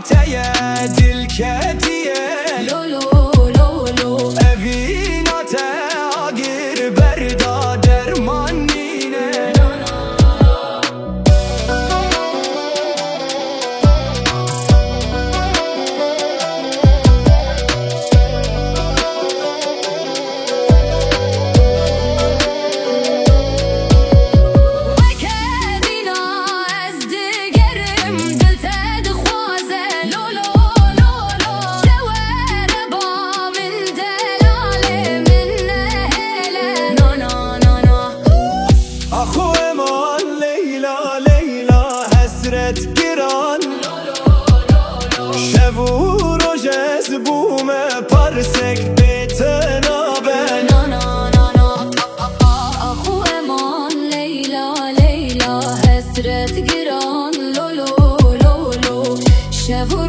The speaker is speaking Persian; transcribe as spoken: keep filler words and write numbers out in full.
تیه دل کتیه لولو لولو اوینات آگیر بردا درمان نینه گران شب و روز از بوم پرسک بتنابن نا نا نا نا آخو امان لیلا لیلا حسرت گران لولو لولو شب